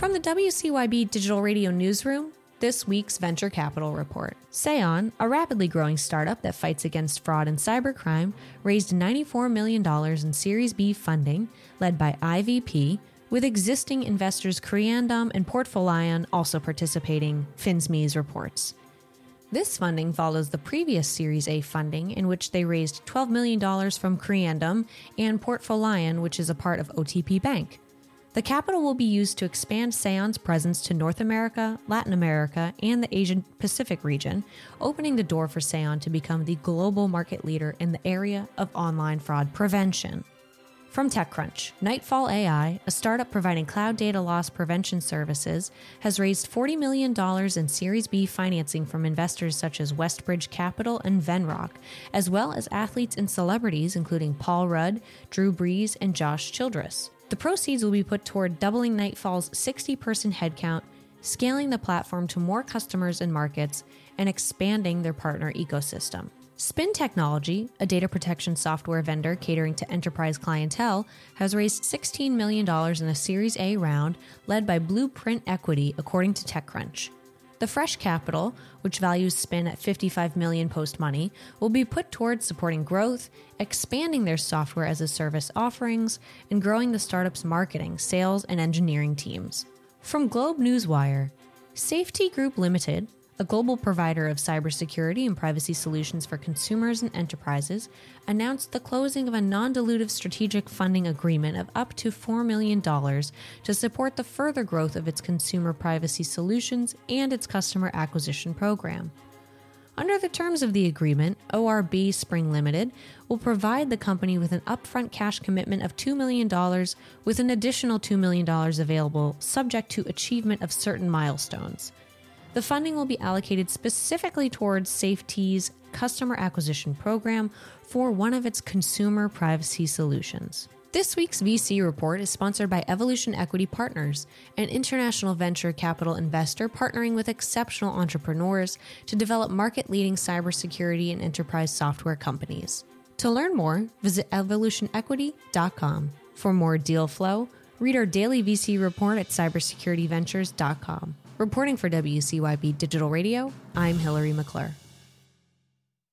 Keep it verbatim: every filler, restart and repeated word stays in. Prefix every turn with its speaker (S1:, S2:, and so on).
S1: From the W C Y B Digital Radio Newsroom, this week's Venture Capital Report. Seon, a rapidly growing startup that fights against fraud and cybercrime, raised ninety-four million dollars in Series B funding, led by I V P, with existing investors Creandum and Portfolion also participating, Finsme's reports. This funding follows the previous Series A funding, in which they raised twelve million dollars from Creandum and Portfolion, which is a part of O T P Bank. The capital will be used to expand Seon's presence to North America, Latin America, and the Asian Pacific region, opening the door for Seon to become the global market leader in the area of online fraud prevention. From TechCrunch, Nightfall A I, a startup providing cloud data loss prevention services, has raised forty million dollars in Series B financing from investors such as Westbridge Capital and Venrock, as well as athletes and celebrities including Paul Rudd, Drew Brees, and Josh Childress. The proceeds will be put toward doubling Nightfall's sixty-person headcount, scaling the platform to more customers and markets, and expanding their partner ecosystem. Spin Technology, a data protection software vendor catering to enterprise clientele, has raised sixteen million dollars in a Series A round led by Blueprint Equity, according to TechCrunch. The fresh capital, which values Spin at fifty-five million dollars post-money, will be put towards supporting growth, expanding their software as a service offerings, and growing the startup's marketing, sales, and engineering teams. From Globe Newswire, Safety Group Limited, a global provider of cybersecurity and privacy solutions for consumers and enterprises, announced the closing of a non-dilutive strategic funding agreement of up to four million dollars to support the further growth of its consumer privacy solutions and its customer acquisition program. Under the terms of the agreement, O R B Spring Limited will provide the company with an upfront cash commitment of two million dollars with an additional two million dollars available subject to achievement of certain milestones. The funding will be allocated specifically towards Safety's customer acquisition program for one of its consumer privacy solutions. This week's V C report is sponsored by Evolution Equity Partners, an international venture capital investor partnering with exceptional entrepreneurs to develop market-leading cybersecurity and enterprise software companies. To learn more, visit evolution equity dot com. For more deal flow, read our daily V C report at cybersecurity ventures dot com. Reporting for W C Y B Digital Radio, I'm Hillary McClure.